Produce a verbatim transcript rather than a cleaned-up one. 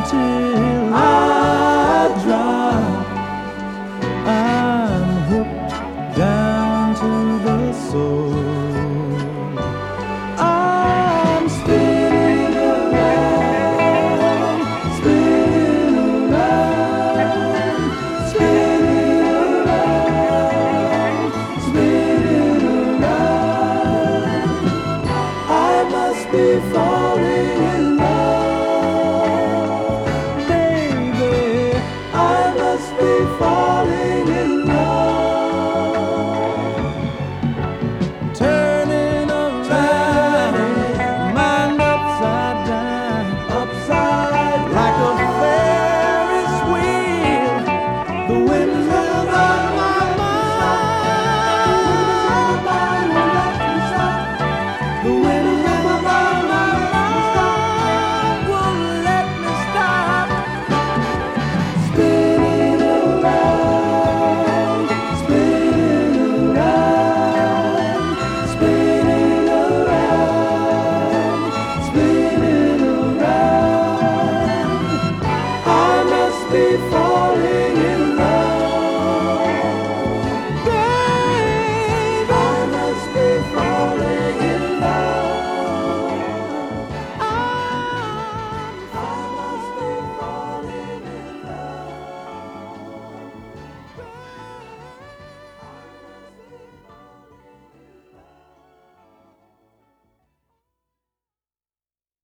until I drop. I'm hooked down to the soul. I'm spinning around, spinning around, spinning around, spinning around. I must be falling in love, baby. I must be falling in love. Turning around, mind upside down, upside like a Ferris wheel. The wind blows on my mind. The wind blows on my mind. Won't let me stop. Spinning around, spinning around, spinning around, spinning around. I must be falling.